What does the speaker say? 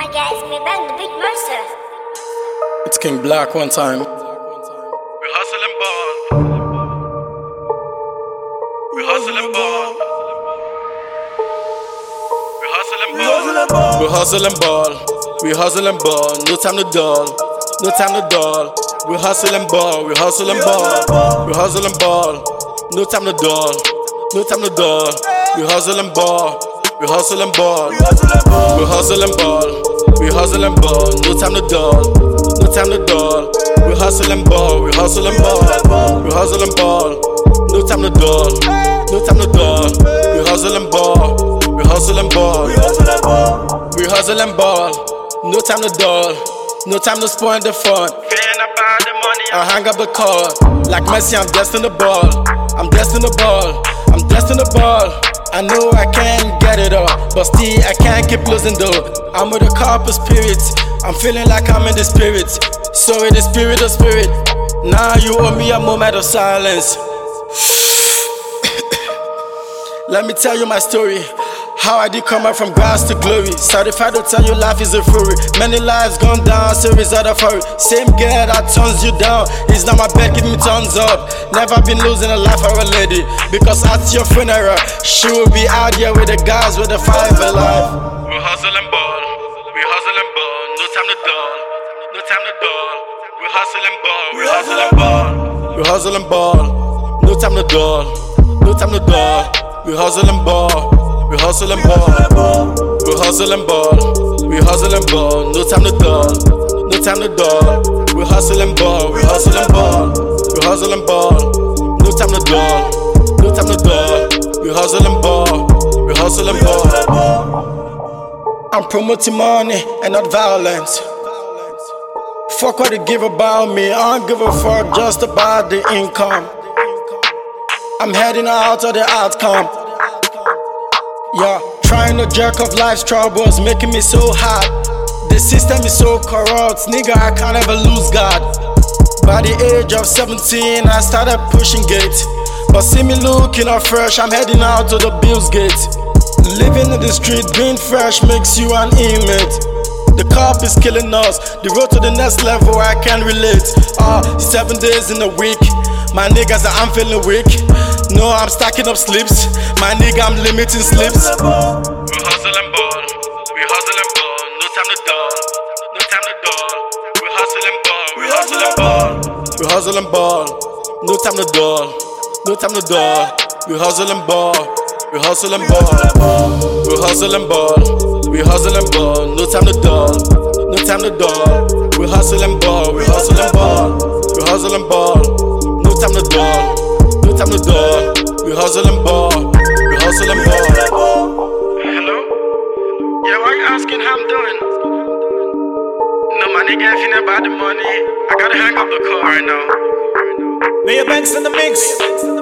Yeah, it's me, Bang the Big Mercer. It's King Black one time. We hustle and ball. We hustle and ball. We hustle and ball. We hustle and ball. We hustle and ball. No time to dull. No time to dull. We hustle and ball. We hustle and ball. We hustle and ball. No time to dull. No time to dull. We hustle and ball. We hustle and ball. We hustle and ball. We hustle and ball. No time to dull. No time to dull. We hustle and ball. We hustle and ball. We hustle and ball. No time to dull. No time to dull. We hustle and ball. We hustle and ball. We hustle and ball. No time to dull. No time to spoil the fun. Fearing about the money. I hang up the call. Like Messi, I'm destined the ball. I'm destined the ball. I'm destined the ball. I know I can't get it all, but still I can't keep losing though. I'm with a corporate spirit. I'm feeling like I'm in the spirit. So in the spirit of spirit. Now you owe me a moment of silence. Let me tell you my story. How I did come up from grass to glory. Certified to tell you life is a fury. Many lives gone down, so result of hurry. Same girl that turns you down. It's not my bed, give me thumbs up. Never been losing a life for a lady. Because at your funeral, she will be out here with the guys with the fire of life. We hustle and ball. We hustle and ball. No time to dull. No time to dull. We hustle and ball. We hustle and ball. We hustle and ball. No time to dull. No time to dull. We hustle and ball. We hustle and ball. We hustle and ball. We hustle and ball. No time to dull. No time to dull. We hustle and ball. We hustle and ball. We hustle and ball. No time to dull. No time to dull. We hustle and ball. We hustle and ball. I'm promoting money and not violence. Fuck what they give about me. I don't give a fuck just about the income. I'm heading out of the outcome. Yeah, trying to jerk off life's troubles, making me so hot. The system is so corrupt, nigga, I can't ever lose God. By the age of 17, I started pushing gates. But see me looking all fresh, I'm heading out to the Bills gate. Living in the street, being fresh makes you an inmate. The cop is killing us, the road to the next level I can relate. 7 days in a week, my niggas I'm feeling weak. No, I'm stacking up slips, my nigga I'm limiting slips. We hustle and ball. We hustle and ball. No time to dull. No time to dull. We hustle and ball. We hustle and ball. We hustle and ball. No time to dull. No time to dull. We hustle and ball. We hustle and ball. We hustle and ball. We hustle and ball. No time to dull. No time to dull. We hustle and ball. We hustle and ball. We hustle and ball. No time to dull. No time to dull. We hustle and ball. We hustle and ball. Hello? Yeah, why you asking how I'm doing? No, my nigga ain't finna about the money. I gotta hang up the call right now. Mayor Banks in the mix.